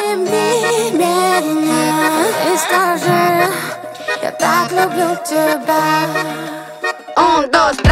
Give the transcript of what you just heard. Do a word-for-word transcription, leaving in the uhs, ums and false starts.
обними меня и скажи: я так люблю тебя. Un, dos, tres.